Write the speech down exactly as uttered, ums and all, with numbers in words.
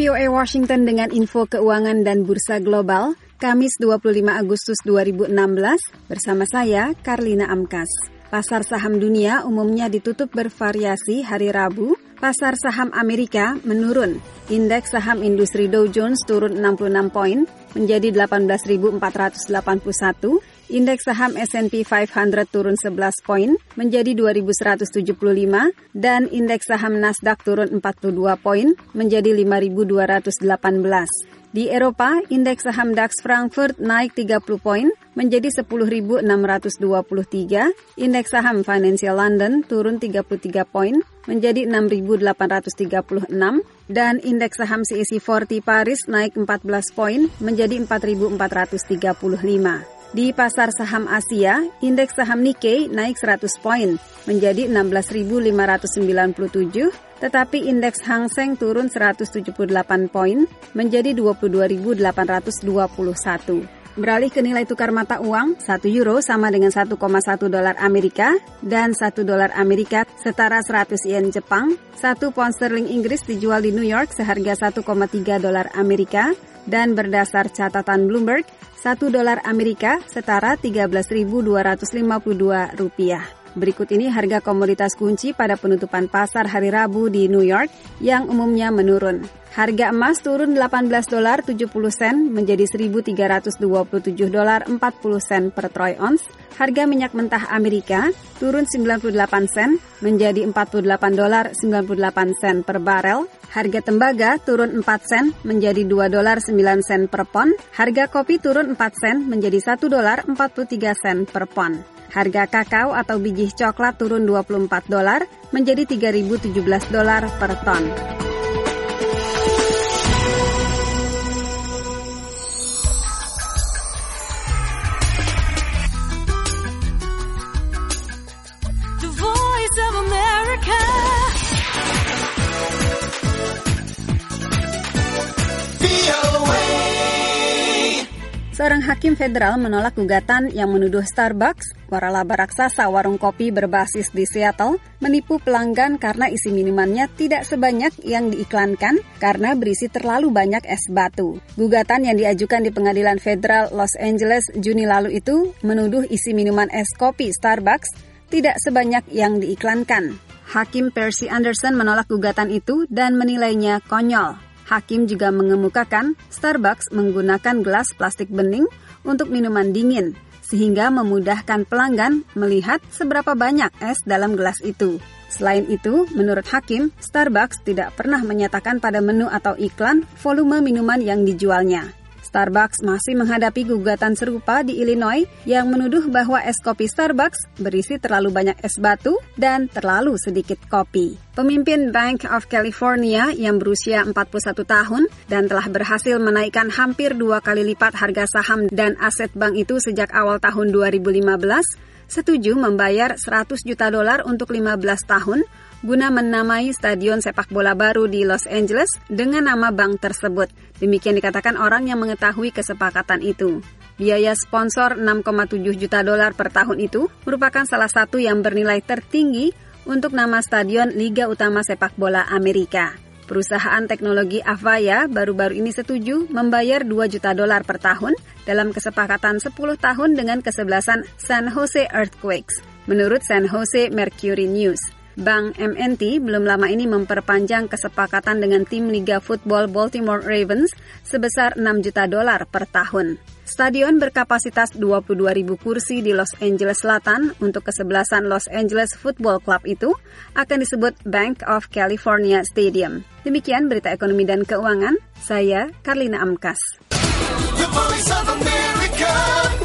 V O A Washington dengan info keuangan dan bursa global, Kamis dua puluh lima Agustus dua ribu enam belas, bersama saya, Karlina Amkas. Pasar saham dunia umumnya ditutup bervariasi hari Rabu. Pasar saham Amerika menurun. Indeks saham industri Dow Jones turun enam puluh enam poin menjadi delapan belas ribu empat ratus delapan puluh satu. Indeks saham S and P lima ratus turun sebelas poin menjadi dua ribu seratus tujuh puluh lima dan indeks saham Nasdaq turun empat puluh dua poin menjadi lima ribu dua ratus delapan belas. Di Eropa, indeks saham DAX Frankfurt naik tiga puluh poin menjadi sepuluh ribu enam ratus dua puluh tiga. Indeks saham Financial London turun tiga puluh tiga poin menjadi enam ribu delapan ratus tiga puluh enam dan indeks saham C A C empat puluh Paris naik empat belas poin menjadi empat ribu empat ratus tiga puluh lima. Di pasar saham Asia, indeks saham Nikkei naik seratus poin menjadi enam belas ribu lima ratus sembilan puluh tujuh, tetapi indeks Hang Seng turun seratus tujuh puluh delapan poin menjadi dua puluh dua ribu delapan ratus dua puluh satu. Beralih ke nilai tukar mata uang, satu euro sama dengan satu koma satu dolar Amerika dan satu dolar Amerika setara seratus yen Jepang. Satu pound sterling Inggris dijual di New York seharga satu koma tiga dolar Amerika dan berdasar catatan Bloomberg, satu dolar Amerika setara tiga belas ribu dua ratus lima puluh dua rupiah. Berikut ini harga komoditas kunci pada penutupan pasar hari Rabu di New York yang umumnya menurun. Harga emas turun delapan belas dolar tujuh puluh sen menjadi seribu tiga ratus dua puluh tujuh dolar empat puluh sen per troy ounce. Harga minyak mentah Amerika turun sembilan puluh delapan sen menjadi empat puluh delapan dolar sembilan puluh delapan sen per barel. Harga tembaga turun empat sen menjadi dua dolar sembilan sen per pon. Harga kopi turun empat sen menjadi satu dolar empat puluh tiga sen per pon. Harga kakao atau biji coklat turun dua puluh empat dolar menjadi tiga ribu tujuh belas dolar per ton. The Voice of America. Seorang hakim federal menolak gugatan yang menuduh Starbucks, waralaba raksasa warung kopi berbasis di Seattle, menipu pelanggan karena isi minumannya tidak sebanyak yang diiklankan karena berisi terlalu banyak es batu. Gugatan yang diajukan di Pengadilan Federal Los Angeles Juni lalu itu menuduh isi minuman es kopi Starbucks tidak sebanyak yang diiklankan. Hakim Percy Anderson menolak gugatan itu dan menilainya konyol. Hakim juga mengemukakan Starbucks menggunakan gelas plastik bening untuk minuman dingin, sehingga memudahkan pelanggan melihat seberapa banyak es dalam gelas itu. Selain itu, menurut Hakim, Starbucks tidak pernah menyatakan pada menu atau iklan volume minuman yang dijualnya. Starbucks masih menghadapi gugatan serupa di Illinois yang menuduh bahwa es kopi Starbucks berisi terlalu banyak es batu dan terlalu sedikit kopi. Pemimpin Bank of California yang berusia empat puluh satu tahun dan telah berhasil menaikkan hampir dua kali lipat harga saham dan aset bank itu sejak awal tahun dua ribu lima belas, setuju membayar seratus juta dolar untuk lima belas tahun guna menamai stadion sepak bola baru di Los Angeles dengan nama bank tersebut. Demikian dikatakan orang yang mengetahui kesepakatan itu. Biaya sponsor enam koma tujuh juta dolar per tahun itu merupakan salah satu yang bernilai tertinggi untuk nama stadion Liga Utama Sepak Bola Amerika. Perusahaan teknologi Avaya baru-baru ini setuju membayar dua juta dolar per tahun dalam kesepakatan sepuluh tahun dengan kesebelasan San Jose Earthquakes, menurut San Jose Mercury News. Bank M and T belum lama ini memperpanjang kesepakatan dengan tim Liga Football Baltimore Ravens sebesar enam juta dolar per tahun. Stadion berkapasitas dua puluh dua ribu kursi di Los Angeles Selatan untuk kesebelasan Los Angeles Football Club itu akan disebut Bank of California Stadium. Demikian berita ekonomi dan keuangan, saya Karlina Amkas. The Voice of America.